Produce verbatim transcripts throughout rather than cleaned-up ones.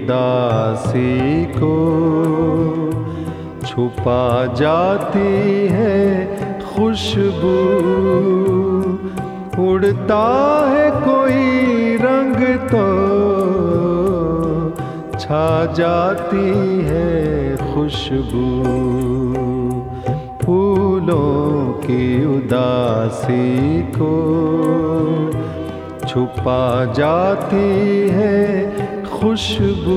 उदासी को छुपा जाती है खुशबू। उड़ता है कोई रंग तो छा जाती है खुशबू। फूलों की उदासी को छुपा जाती है खुशबू।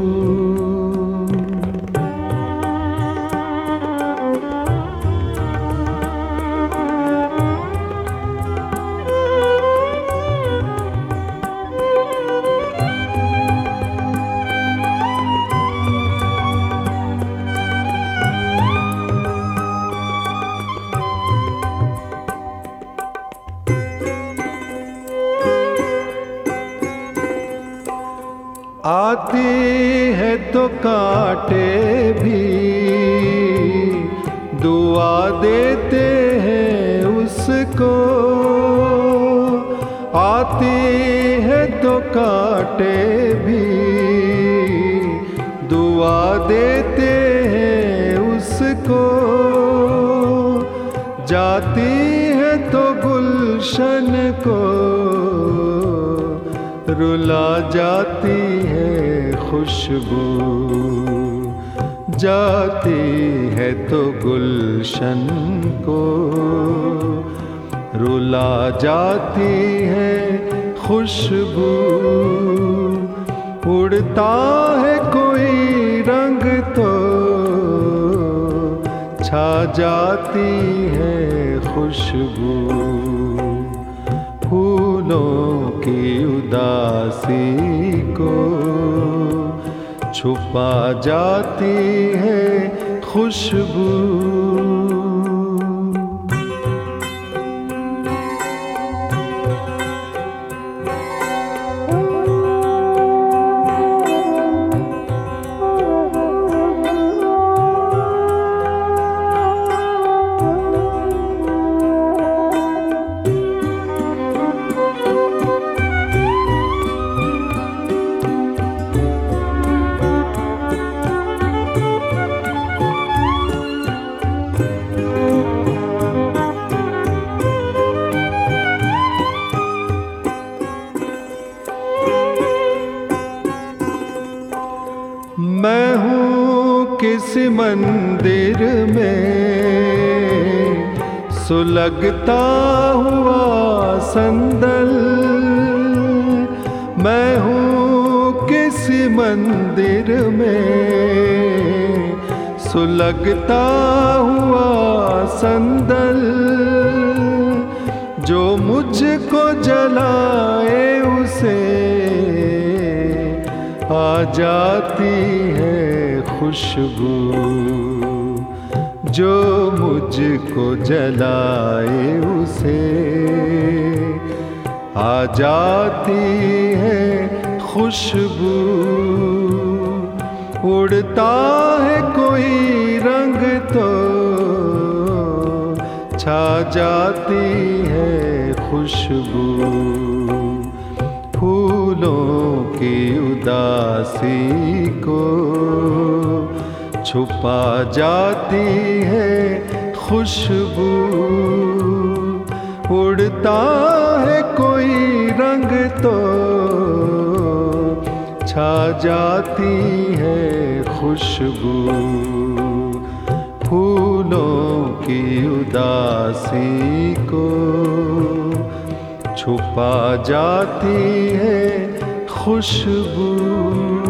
आती है तो कांटे भी दुआ देते हैं उसको। आती है तो कांटे भी दुआ देते हैं उसको। जाती है तो गुलशन को रुला जाती है खुशबू। जाती है तो गुलशन को रुला जाती है खुशबू। उड़ता है कोई रंग तो छा जाती है खुशबू। फूलों की उदासी को छुपा जाती है खुशबू। मैं हूँ किस मंदिर में सुलगता हुआ संदल। मैं हूँ किस मंदिर में सुलगता हुआ संदल। जो मुझको जलाए उसे आ जाती है खुशबू। जो मुझको जलाए उसे आ जाती है खुशबू। उड़ता है कोई रंग तो छा जाती है खुशबू। फूलों की उदासी को छुपा जाती है खुशबू। उड़ता है कोई रंग तो छा जाती है खुशबू। फूलों की उदासी को छुपा जाती है खुशबू।